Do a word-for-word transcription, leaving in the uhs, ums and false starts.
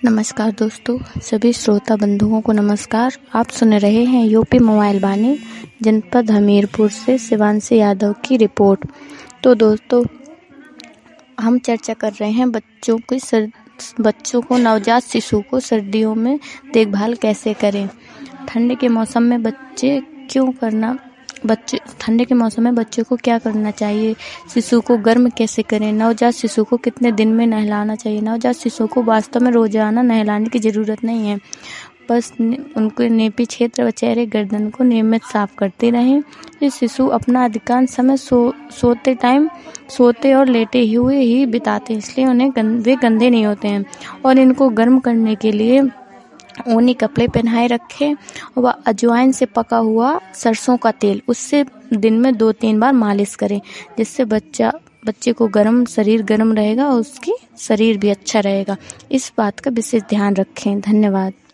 नमस्कार दोस्तों, सभी श्रोता बंधुओं को नमस्कार। आप सुन रहे हैं यूपी मोबाइल वाणी जनपद हमीरपुर से शिवांशी यादव की रिपोर्ट। तो दोस्तों, हम चर्चा कर रहे हैं बच्चों की सर बच्चों को नवजात शिशु को सर्दियों में देखभाल कैसे करें। ठंड के मौसम में बच्चे क्यों करना बच्चे ठंडे के मौसम में बच्चों को क्या करना चाहिए, शिशु को गर्म कैसे करें, नवजात शिशु को कितने दिन में नहलाना चाहिए। नवजात शिशु को वास्तव में रोजाना नहलाने की ज़रूरत नहीं है, बस उनके नेपी क्षेत्र व चेहरे गर्दन को नियमित साफ करते रहें। ये शिशु अपना अधिकांश समय सो सोते टाइम सोते और लेटे हुए ही बिताते हैं, इसलिए उन्हें गंद, वे गंदे नहीं होते हैं। और इनको गर्म करने के लिए ऊनी कपड़े पहनाए रखें व अजवाइन से पका हुआ सरसों का तेल उससे दिन में दो तीन बार मालिश करें, जिससे बच्चा बच्चे को गर्म शरीर गर्म रहेगा और उसकी शरीर भी अच्छा रहेगा। इस बात का विशेष ध्यान रखें। धन्यवाद।